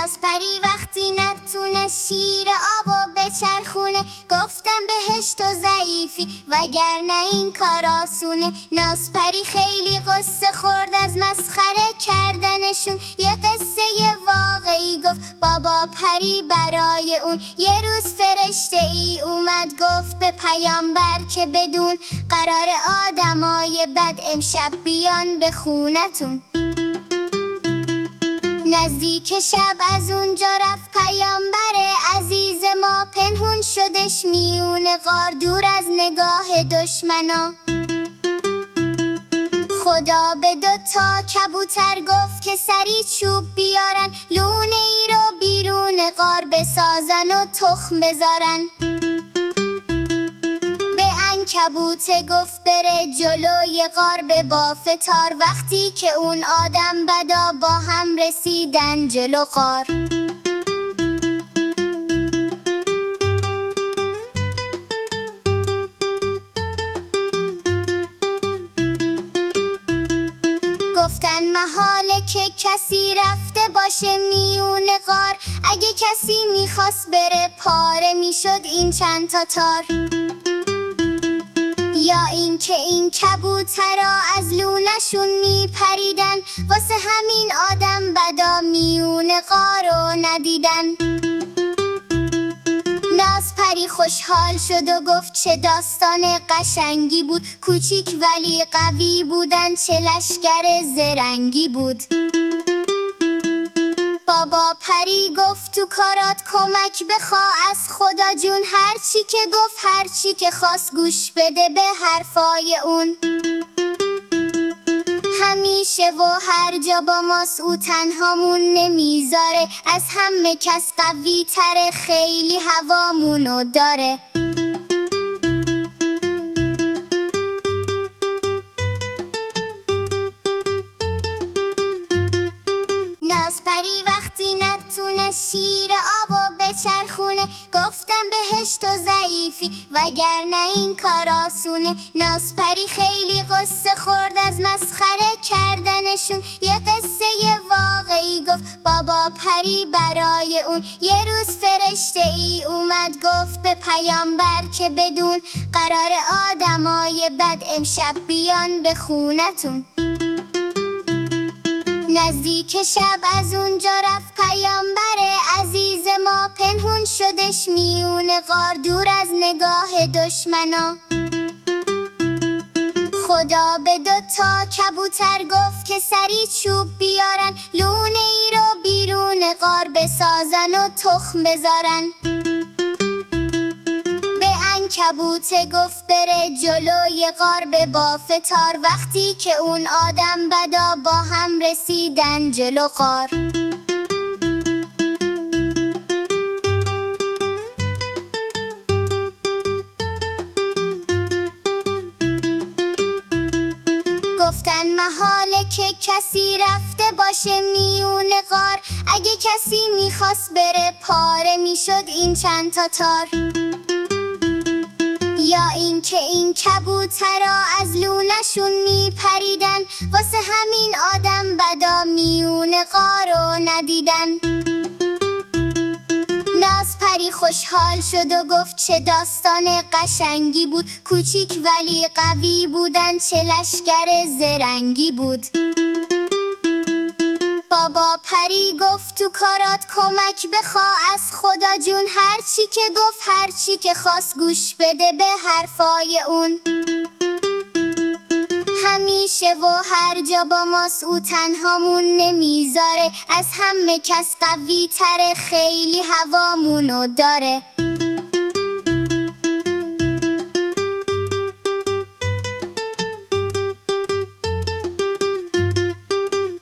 نازپری وقتی نتونه شیر آبو بچرخونه، گفتم بهش تو ضعیفی وگرنه این کار آسونه. نازپری خیلی قصه خورد از مسخره کردنشون، یه قصه واقعی گفت بابا پری برای اون. یه روز فرشته ای اومد گفت به پیامبر که بدون قرار آدمای بد امشب بیان به خونتون. نزدیک شب از اونجا رفت پیامبر عزیز ما، پنهون شدش میون غار دور از نگاه دشمنا. خدا به 2 کبوتر گفت که سری چوب بیارن، لونه ای رو بیرون غار بسازن و تخم بذارن. عنکبوت گفت بره جلوی غار به باف تار، وقتی که اون آدم بدا با هم رسیدن جلو غار. گفتن محاله که کسی رفته باشه میون غار، اگه کسی میخواست بره پاره میشد این چند تا تار. یا این که این کبوترها از لونشون میپریدن، واسه همین آدم بدا میون غارو ندیدن. نازپری خوشحال شد و گفت چه داستان قشنگی بود، کوچیک ولی قوی بودن، چه لشگر زرنگی بود. بابا پری گفت تو کارات کمک بخوا از خدا جون، هرچی که گفت هرچی که خواست گوش بده به حرفای اون. همیشه و هر جا با ماست او تنهامون نمیذاره، از همه کس قوی تره خیلی هوامونو داره. نازپری وقتی نتونه شیر آبو بچرخونه، گفتم بهش تو ضعیفی وگرنه این کار آسونه. نازپری خیلی قصه خورد از مسخره کردنشون، یه قصه واقعی گفت بابا پری برای اون. یه روز فرشته ای اومد گفت به پیامبر که بدون قرار آدمای بد امشب بیان به خونتون. نزدیک شب از اونجا رفت پیامبر عزیز ما، پنهون شدش میون غار دور از نگاه دشمنا. خدا به 2 کبوتر گفت که سری چوب بیارن، لونه ای رو بیرون غار بسازن و تخم بذارن. عنکبوت گفت بره جلوی غار به باف تار، وقتی که اون آدم بدا با هم رسیدن جلو غار. گفتن محاله که کسی رفته باشه میون غار، اگه کسی میخواست بره پاره میشد این چند تا تار. یا این که این کبوترها از لونشون میپریدن، واسه همین آدم بدا میون غارو ندیدن. نازپری خوشحال شد و گفت چه داستان قشنگی بود، کوچیک ولی قوی بودن، چه لشگر زرنگی بود. بابا پری گفت تو کارات کمک بخوا از خدا جون، هرچی که گفت هرچی که خواست گوش بده به حرفای اون. همیشه و هر جا با ماست او تنهامون نمیذاره، از همه کس قوی تره خیلی هوامونو داره.